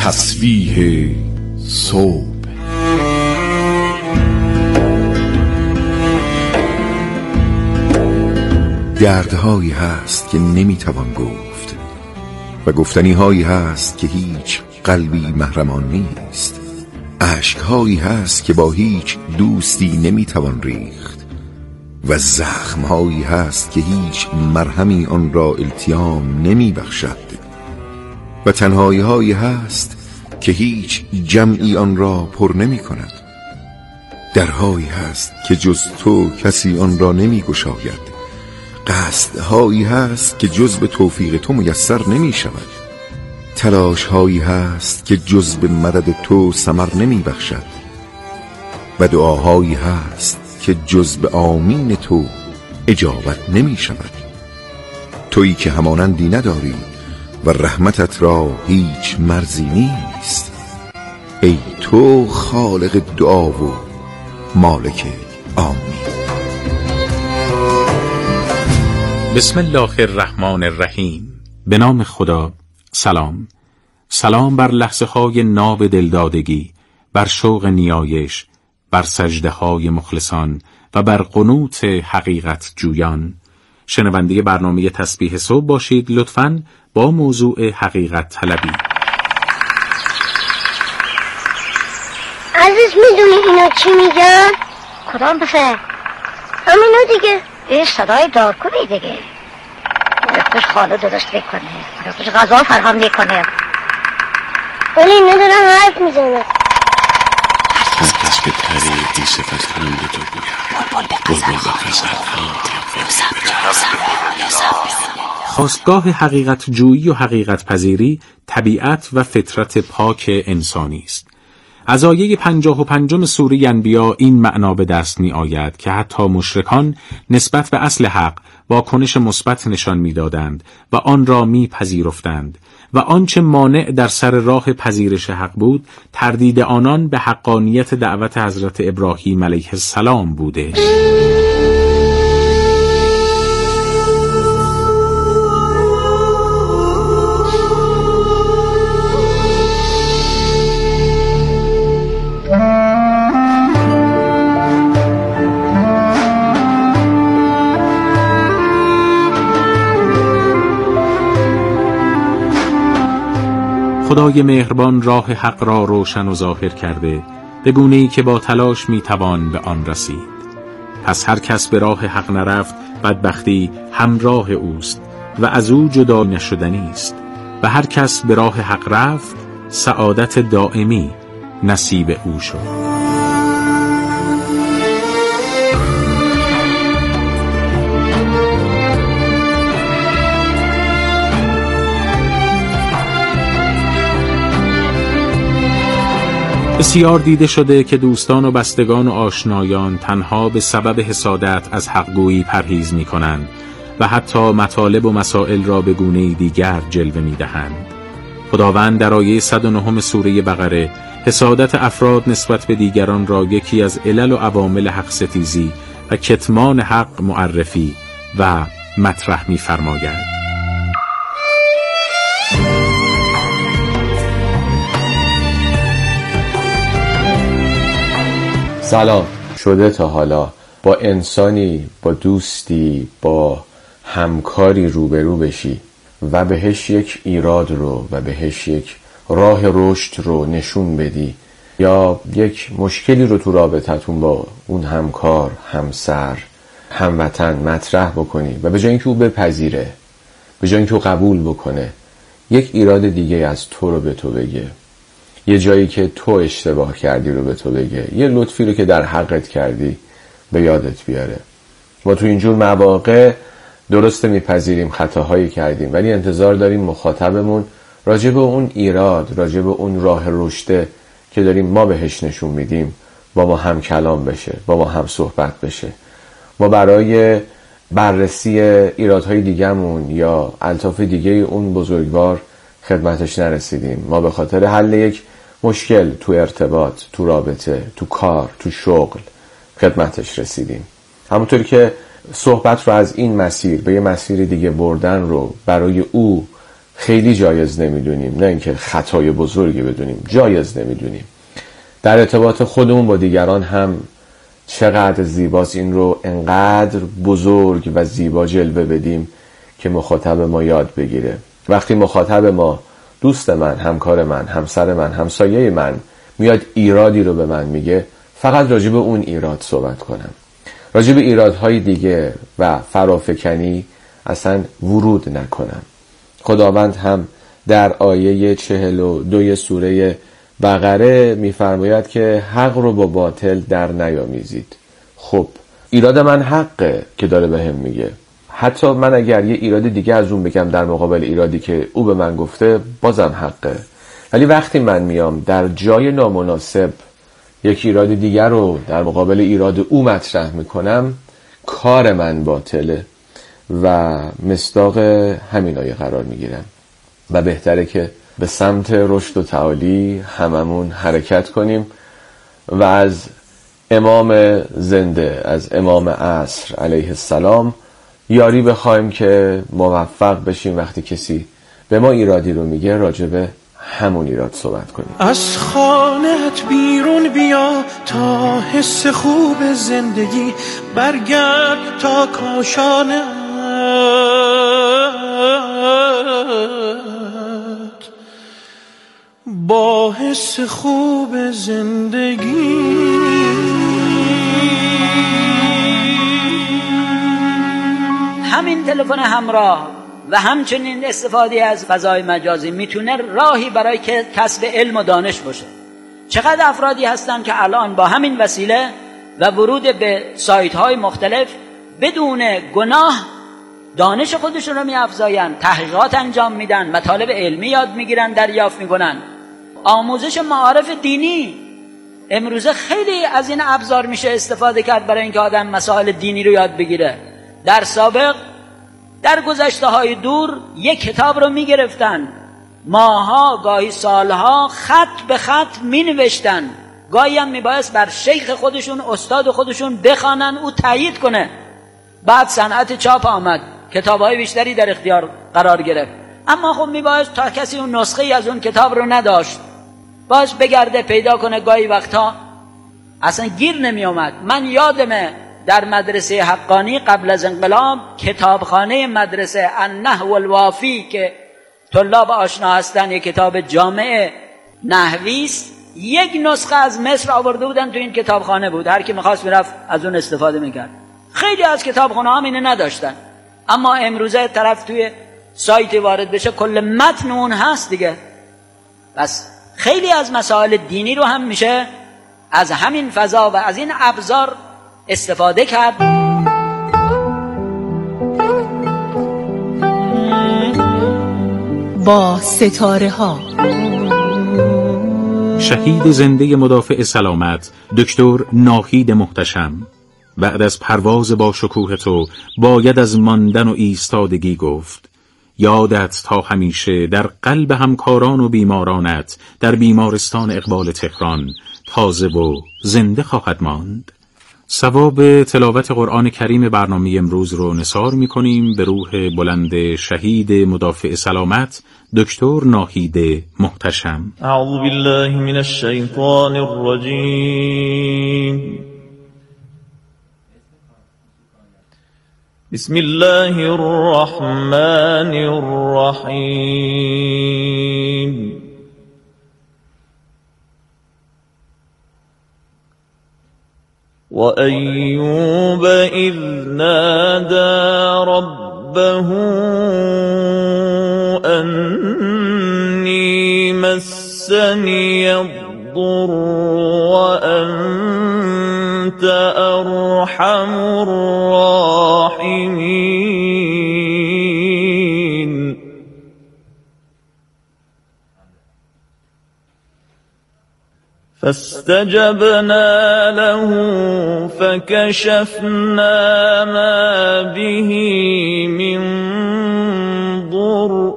تسبیح صبح. دردهایی هست که نمیتوان گفت و گفتنی هایی هست که هیچ قلبی محرمان نیست. اشکهایی هست که با هیچ دوستی نمیتوان ریخت و زخمهایی هست که هیچ مرهمی آن را التیام نمیبخشد و تنهایی هایی هست که هیچ جمعی آن را پر نمی کند. درهایی هست که جز تو کسی آن را نمی گشاید. قصدهایی هست که جز به توفیق تو میسر نمی شود. تلاشهایی هست که جز به مدد تو ثمر نمی بخشد و دعاهایی هست که جز به آمین تو اجابت نمی شود. تویی که همانندی نداری و رحمتت را هیچ مرزی نیست. ای تو خالق دعا و مالک آمین. بسم الله الرحمن الرحیم. به نام خدا. سلام بر لحظه های ناب دلدادگی، بر شوق نیایش، بر سجده های مخلصان و بر قنوت حقیقت جویان. شنونده برنامه تسبیح صبح باشید. لطفاً با موضوع حقیقت طلبی. عزیز میدونی اینا چی میگن؟ کدام بسه؟ همینا دیگه. این صدای دارکوبی دیگه. رفتش خاله درست بکنه، رفتش غذا فرهم میکنه، ولی اینا دارن حرف میزنن. هر کس که طریقی صفت خنده تو بلبل به غزل خواستگاه حقیقت جویی و حقیقت پذیری طبیعت و فطرت پاک انسانی است. از آیه 55 سوره انبیاء این معنا به دست می آید که حتی مشرکان نسبت به اصل حق واکنش مثبت نشان می دادند و آن را می پذیرفتند و آنچه مانع در سر راه پذیرش حق بود تردید آنان به حقانیت دعوت حضرت ابراهیم علیه السلام بوده. خدای مهربان راه حق را روشن و ظاهر کرده، به گونه‌ای که با تلاش میتوان به آن رسید. پس هر کس به راه حق نرفت، بدبختی همراه اوست و از او جدا نشدنی است، و هر کس به راه حق رفت، سعادت دائمی نصیب او شد. بسیار دیده شده که دوستان و بستگان و آشنایان تنها به سبب حسادت از حقگویی پرهیز می کنند و حتی مطالب و مسائل را به گونه‌ای دیگر جلوه می دهند. خداوند در آیه 109 سوره بقره حسادت افراد نسبت به دیگران را یکی از علل و عوامل حق ستیزی و کتمان حق معرفی و مطرح می فرماید. سلام. شده تا حالا با انسانی، با دوستی، با همکاری روبرو بشی و بهش یک ایراد رو و بهش یک راه رشد رو نشون بدی یا یک مشکلی رو تو رابطتون با اون همکار، همسر، هموطن مطرح بکنی و به جای اینکه او بپذیره، به جای اینکه او قبول بکنه، یک ایراد دیگه از تو رو به تو بگه، یه جایی که تو اشتباه کردی رو به تو بگه، یه لطفی رو که در حقت کردی به یادت بیاره. ما تو اینجور مواقع درسته میپذیریم خطاهایی کردیم، ولی انتظار داریم مخاطبمون راجع به اون ایراد، راجع به اون راه رشد که داریم ما بهش نشون میدیم با ما هم کلام بشه، با ما هم صحبت بشه. ما برای بررسی ایرادهای دیگه‌مون یا الطاف دیگه اون بزرگوار خدمتش نرسیدیم. ما به خاطر حل یک مشکل تو ارتباط، تو رابطه، تو کار، تو شغل خدمتش رسیدیم. همونطوری که صحبت رو از این مسیر به یه مسیر دیگه بردن رو برای او خیلی جایز نمیدونیم، نه اینکه خطای بزرگی بدونیم، جایز نمیدونیم. در ارتباط خودمون با دیگران هم چقدر زیباست این رو انقدر بزرگ و زیبا جلوه بدیم که مخاطب ما یاد بگیره. وقتی مخاطب ما، دوست من، همکار من، همسر من، همسایه من میاد ایرادی رو به من میگه، فقط راجع به اون ایراد صحبت کنم، راجع به ایرادهای دیگه و فرافکنی اصلا ورود نکنم. خداوند هم در آیه 42 سوره بقره میفرماید که حق رو با باطل در نیامیزید. خب ایراد من حقه که داره به هم میگه، حتی من اگر یه ایراد دیگه از اون بگم در مقابل ایرادی که او به من گفته بازم حقه. ولی وقتی من میام در جای نامناسب یک ایراد دیگر رو در مقابل ایراد او مطرح میکنم، کار من باطله و مصداق همین آیه قرار میگیرم و بهتره که به سمت رشد و تعالی هممون حرکت کنیم و از امام زنده، از امام عصر علیه السلام یاری بخوایم که موفق بشیم وقتی کسی به ما ایرادی رو میگه راجع به همون ایراد صحبت کنیم. از خانه‌ات بیرون بیا تا حس خوب زندگی، برگرد تا کاشانت با حس خوب زندگی. همین تلفن همراه و همچنین استفاده از فضای مجازی میتونه راهی برای که کسب علم و دانش باشه. چقدر افرادی هستن که الان با همین وسیله و ورود به سایت های مختلف بدون گناه دانش خودشون رو می‌افزاین، تحقیقات انجام میدن، مطالب علمی یاد میگیرن، دریافت میکنن. آموزش معارف دینی امروزه خیلی از این ابزار میشه استفاده کرد برای اینکه آدم مسائل دینی رو یاد بگیره. در سابق، در گذشته های دور یک کتاب رو میگرفتن، ماها گاهی سالها خط به خط مینوشتن، گاهی هم میبایست بر شیخ خودشون، استاد خودشون بخوانن، او تایید کنه. بعد صنعت چاپ آمد، کتاب‌های بیشتری در اختیار قرار گرفت، اما خب میبایست تا کسی اون نسخه ای از اون کتاب رو نداشت باز بگرده پیدا کنه، گاهی وقتها اصلا گیر نمی اومد. من یادمه در مدرسه حقانی قبل از انقلاب کتابخانه مدرسه النحو الوافی که طلاب آشنا هستن، یک کتاب جامع نحوی است، یک نسخه از مصر آورده بودن تو این کتابخانه بود، هر کی می‌خواست میرفت از اون استفاده می‌کرد. خیلی از کتابخانه‌ها اینو نداشتن، اما امروزه طرف توی سایت وارد بشه کل متن اون هست دیگه. بس خیلی از مسائل دینی رو هم میشه از همین فضا و از این ابزار استفاده کرد. با ستاره ها شهید زنده مدافع سلامت دکتر ناهید محتشم بعد از پرواز با شکوه تو باید از ماندن و ایستادگی گفت. یادت تا همیشه در قلب همکاران و بیمارانت در بیمارستان اقبال تهران تازه و زنده خواهد ماند. ثواب تلاوت قرآن کریم برنامه امروز رو نثار می‌کنیم به روح بلند شهید مدافع سلامت دکتر ناهید محتشم. اعوذ بالله من الشیطان الرجیم. بسم الله الرحمن الرحیم. وأيوب إذ نادى ربه أني مسني الضر وأنت أرحم الراحمين. فاستجبنا له فكشفنا ما به من ضر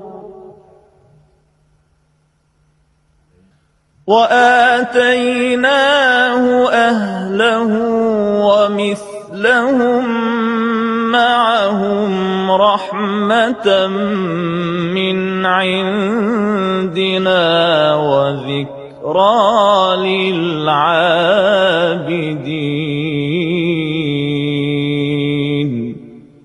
وآتيناه أهله ومثلهم معهم رحمة من عندنا وذكرى للعابدين.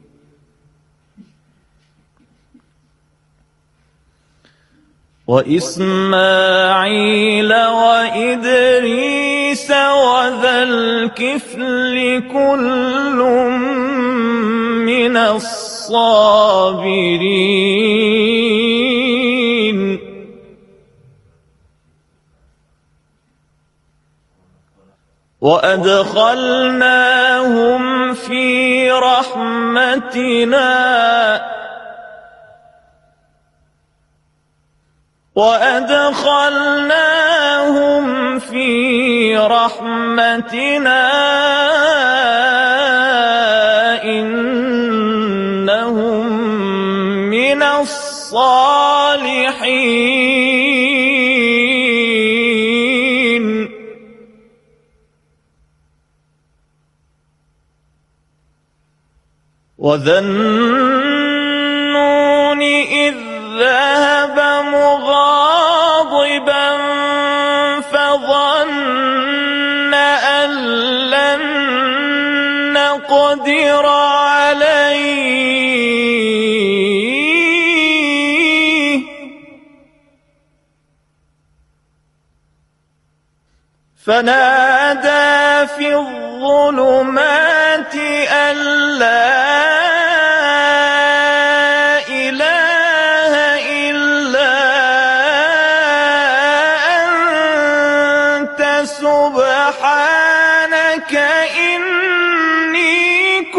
وإسماعيل وإدريس وذا الكفل كل من الصابرين. وأدخلناهم في رحمتنا إنهم من الصالحين. وذا النون إذ ذهب مغاضبا فظن أن لن نقدر عليه فنادى في الظلمات أن لا سبحانك إني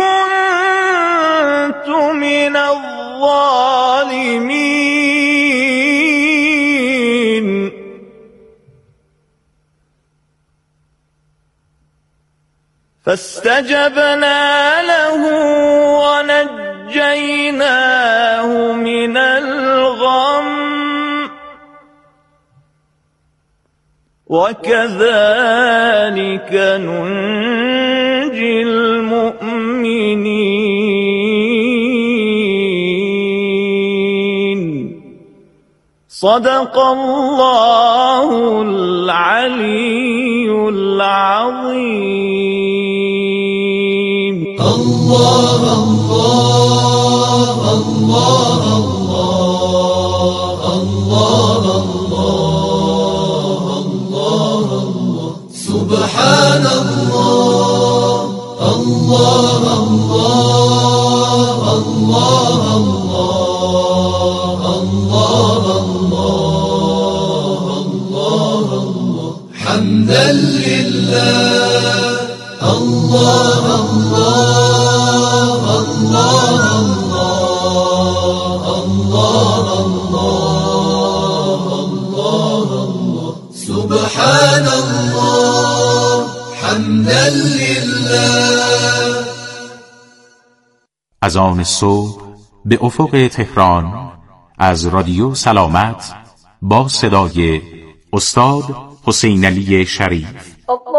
كنت من الظالمين. فاستجبنا له ونجيناه من الغم وكذلك ننجي المؤمنين. صدق الله العلي العظيم. الله الله الله الله الله سبحان الله الله الله الله الله الله حمدا لله الله الله الله الله الله سبحان الله حمدا لله. از آن صبح به افق تهران از رادیو سلامت با صدای استاد حسین علی شریف.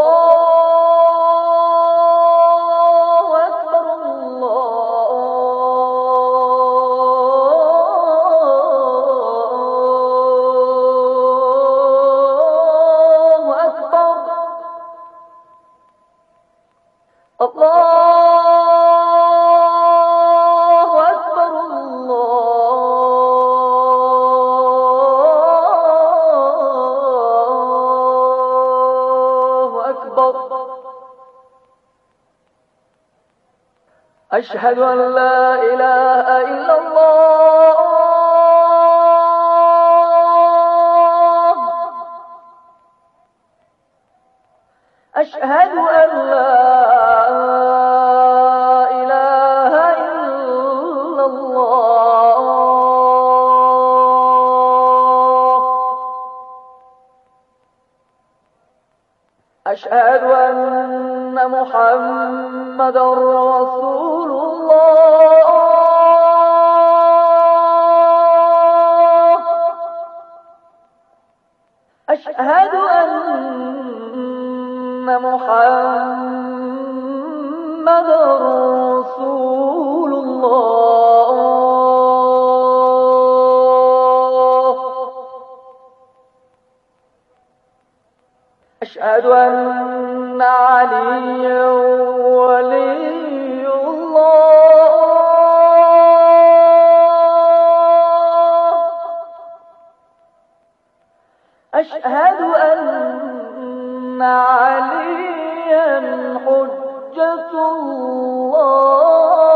أشهد أن لا إله إلا الله أشهد أن لا إله إلا الله أشهد أن محمد رسول الله أشهد أن محمد رسول الله أشهد أن عليا ولي الله أشهد أن عليا حجة الله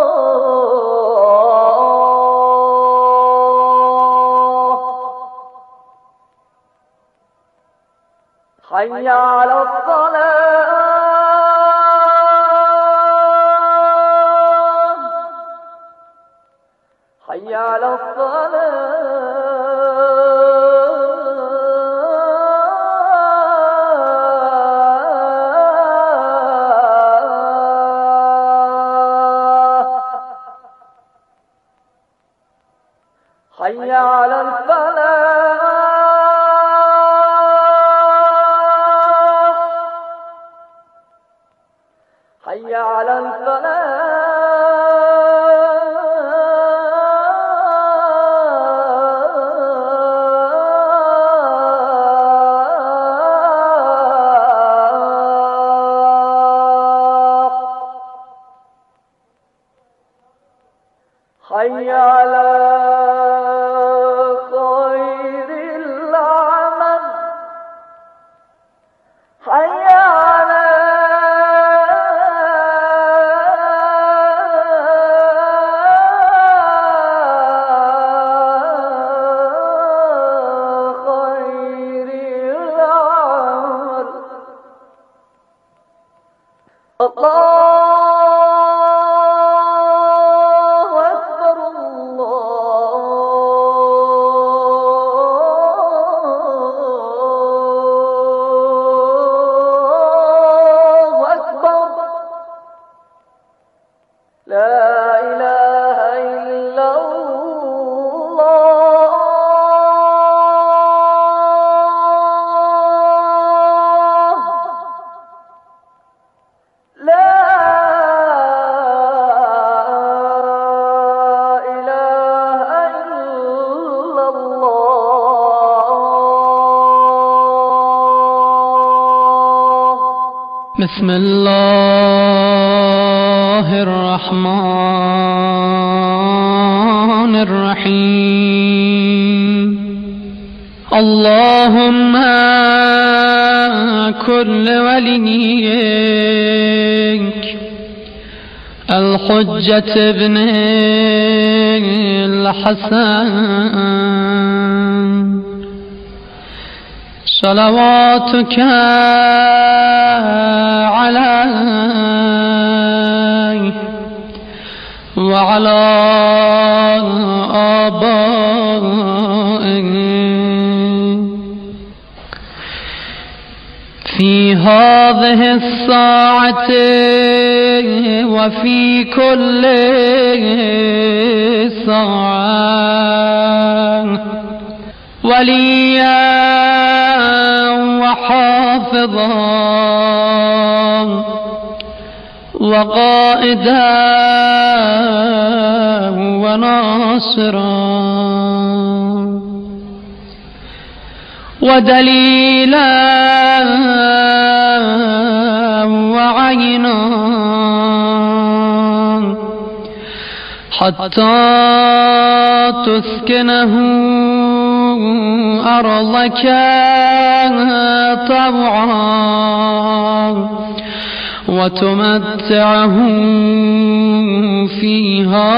حي على الصلاة حي على الصلاة حي على الفلاح حي على الفلاح حي على خير العمل حي على خير العمل الله أكبر الله أكبر لا إله إلا الله لا إله إلا الله بسم الله الرحمن الرحيم اللهم كل وليك الحجة ابن الحسن صلواتك عليه وعلى آبائه في هذه الساعة وفي كل ساعة وليا وحافظا وقائدا وناصرا ودليلا وعينا حتى تسكنه أرضك طوعا وتمتعه فيها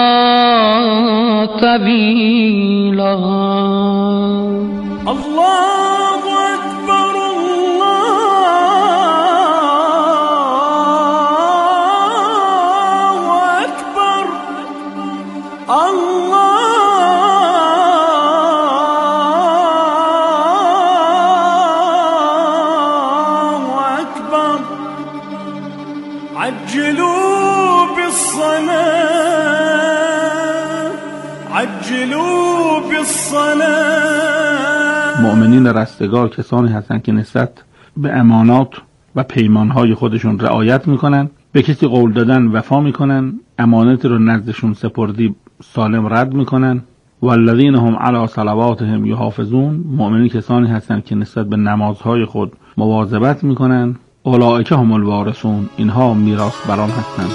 طويلا. الله أكبر الله أكبر الله أكبر. عجلوا بالصلاة عجلوا بالصلاة. مؤمنین رستگار کسانی هستند که نسبت به امانات و پیمانهای خودشون رعایت میکنن، به کسی قول دادن وفا میکنن، امانت رو نزدشون سپردی سالم رد میکنن والذین هم علی صلواتهم یحافظون، مؤمنین کسانی هستند که نسبت به نمازهای خود مواظبت میکنند. اولئک هم الوارثون، اینها میراث بران هستند.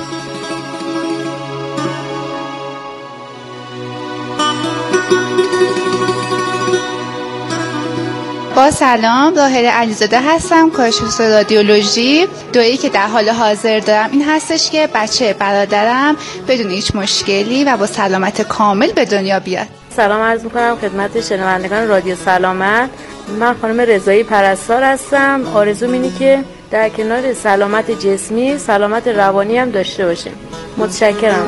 با سلام، ظاهر علیزاده هستم، کارشناس رادیولوژی. دعایی که در حال حاضر دارم این هستش که بچه برادرم بدون هیچ مشکلی و با سلامت کامل به دنیا بیاد. سلام عرض میکنم خدمت شنوندگان رادیو سلامت. من خانم رضایی پرستار هستم. آرزوم اینه که در کنار سلامت جسمی سلامت روانی هم داشته باشیم. متشکرم.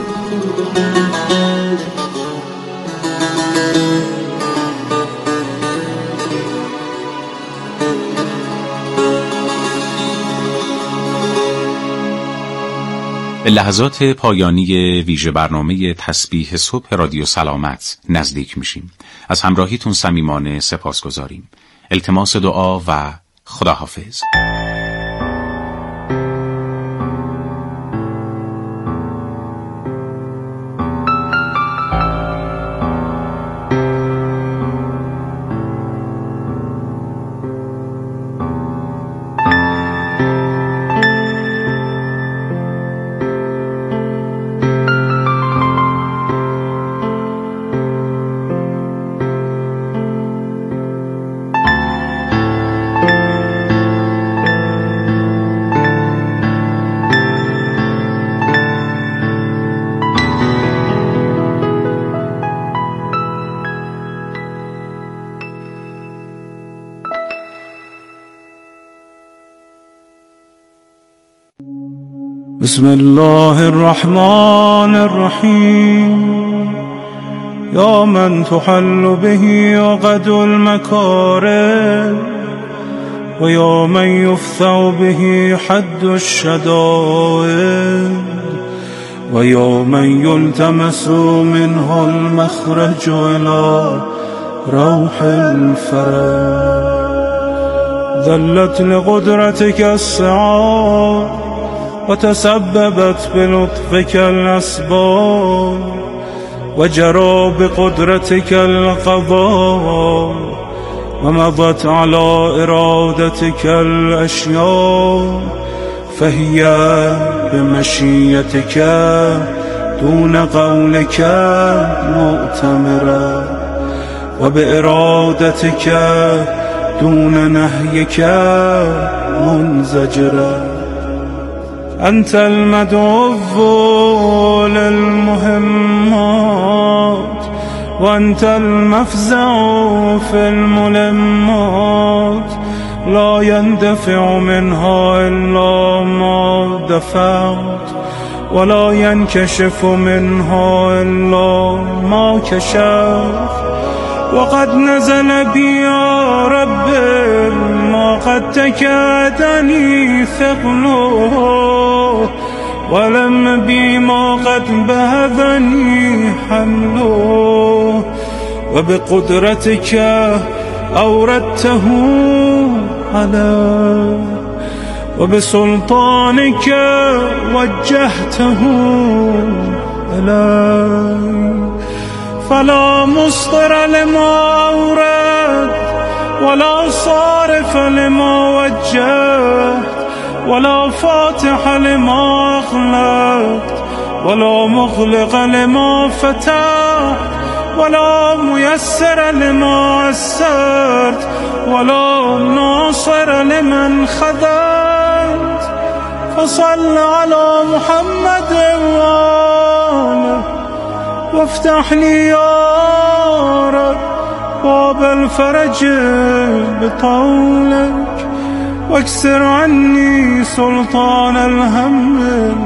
به لحظات پایانی ویژه برنامه تسبیح صبح رادیو سلامت نزدیک میشیم. از همراهیتون صمیمانه سپاسگزاریم. التماس دعا و خداحافظ. بسم الله الرحمن الرحیم یا من تحل به عقد المکارم و یا من یفتح به حد الشدائد و یا من یلتمس منه المخرج الى روح الفرج ذلت لقدرتك السعاد وتسببت بلطفك الأسباب وجرى بقدرتك القضاء ومضت على إرادتك الأشياء فهي بمشيتك دون قولك مؤتمرة وبإرادتك دون نهيك منزجرة. أنت المدعو للمهمات وأنت المفزع في الملمات لا يندفع منها إلا ما دفعت ولا ينكشف منها إلا ما كشفت وقد نزل بي يا رب ما قد تكادني ثقله ولم بي ما قد بهذني حمله وبقدرتك أوردته علي وبسلطانك وجهته إلي فلا مصدر لما أورد ولا صارف لما وجهت ولا فاتح لما أغلقت ولا مغلق لما فتحت ولا ميسر لما يسرت ولا ناصر لمن خذلت فصل على محمد وآله وافتح لي يا رب باب الفرج بطولك واكسر عني سلطان الهم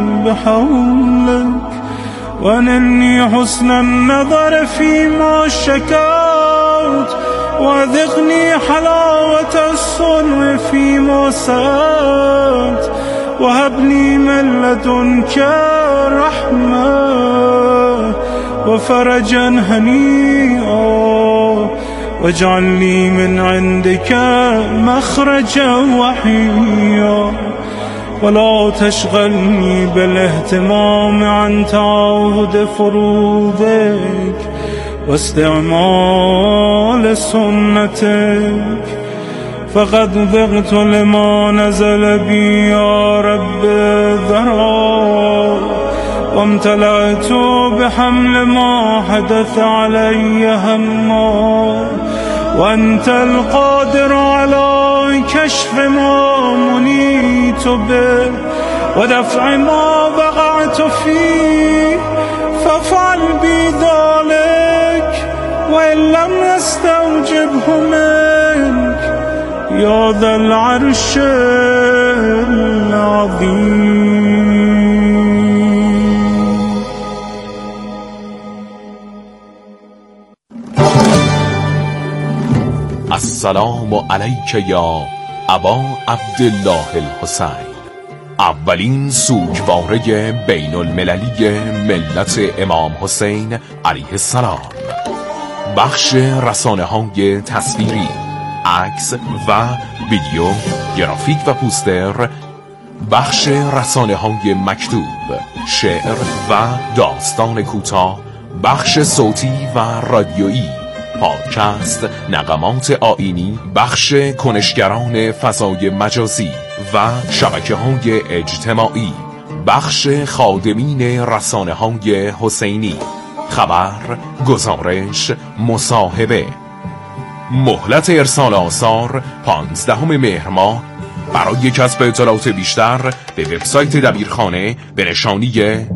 بحولك وانني حسن النظر فيما شكوت وذقني حلاوة الصنع فيما سألت وهبني من لدنك رحمة وفرجا هنيئا واجعل لي من عندك مخرجا وحيا ولا تشغلني بالاهتمام عن تعاهد فروضك واستعمال سنتك فقد ذقت لما نزل بي يا رب ذرا وامتلأت بحمل ما حدث علي هما وأنت القادر على كشف ما منيت به ودفع ما وقعت فيه فافعل بي ذلك وإن لم نستوجبه منك يا ذا العرش العظيم. السلام علیک یا ابا عبدالله الحسین، اولین سوگواره بین المللی ملت امام حسین علیه السلام. بخش رسانه‌های تصویری، عکس و ویدیو، گرافیک و پوستر. بخش رسانه‌های مکتوب، شعر و داستان کوتاه. بخش صوتی و رادیویی، پادکست، نغمات آیینی. بخش کنشگران فضای مجازی و شبکه‌های اجتماعی. بخش خادمین رسانه‌های حسینی، خبر، گزارش، مصاحبه. مهلت ارسال آثار 15 مهر ماه. برای کسب اطلاعات بیشتر به وبسایت دبیرخانه به نشانی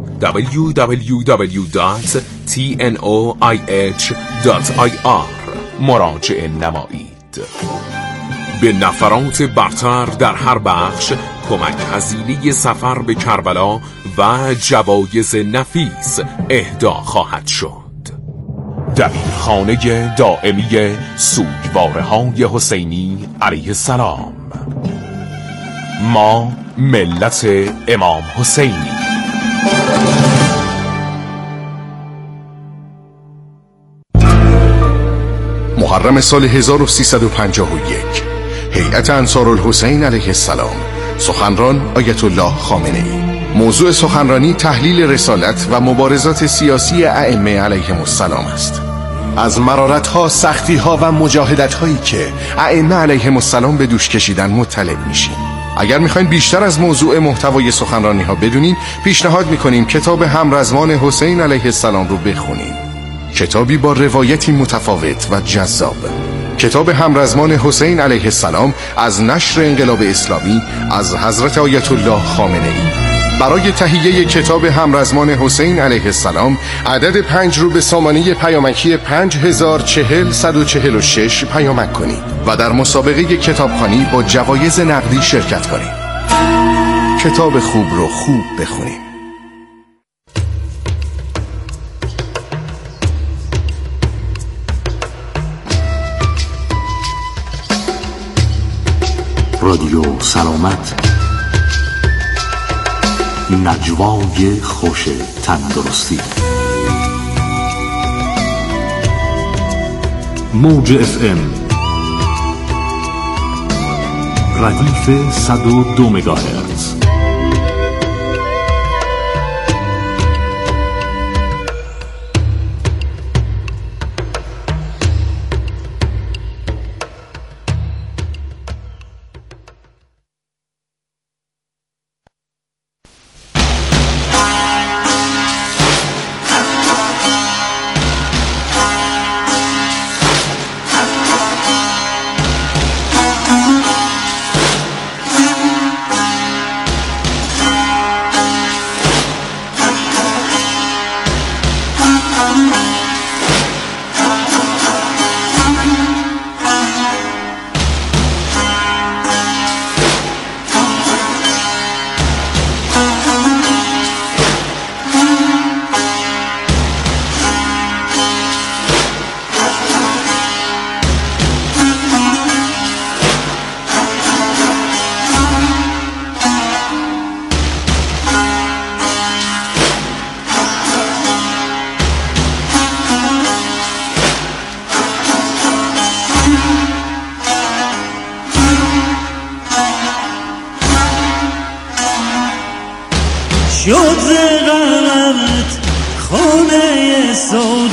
www.tnoih.ir مراجعه نمایید. به نفرات برتر در هر بخش کمک هزینه سفر به کربلا و جوایز نفیس اهدا خواهد شد. دبیرخانه دائمی سوگواره‌های حسینی علیه السلام. ما ملت امام حسینی. محرم سال 1351 هیئت انصارالحسین علیه السلام. سخنران آیت الله خامنه‌ای. موضوع سخنرانی تحلیل رسالت و مبارزات سیاسی ائمه علیهم السلام است. از مرارت‌ها، سختی‌ها و مجاهدت‌هایی که ائمه علیهم السلام به دوش کشیدن مطلع میشیم. اگر میخواین بیشتر از موضوع محتوای سخنرانی‌ها بدونین، پیشنهاد میکنیم کتاب همرزمان حسین علیه السلام رو بخونین. کتابی با روایتی متفاوت و جذاب. کتاب همرزمان حسین علیه السلام از نشر انقلاب اسلامی از حضرت آیت الله خامنه‌ای. برای تهیه کتاب همرزمان حسین علیه السلام عدد 5 رو به سامانه پیامکی 5040-146 پیامک کنید و در مسابقه کتابخوانی با جوایز نقدی شرکت کنید. کتاب خوب رو خوب بخونید. رادیو سلامت، نجوای خوش تندرستی. موج FM ردیف 102 مگاهرتز. شد ز غمت خانه سود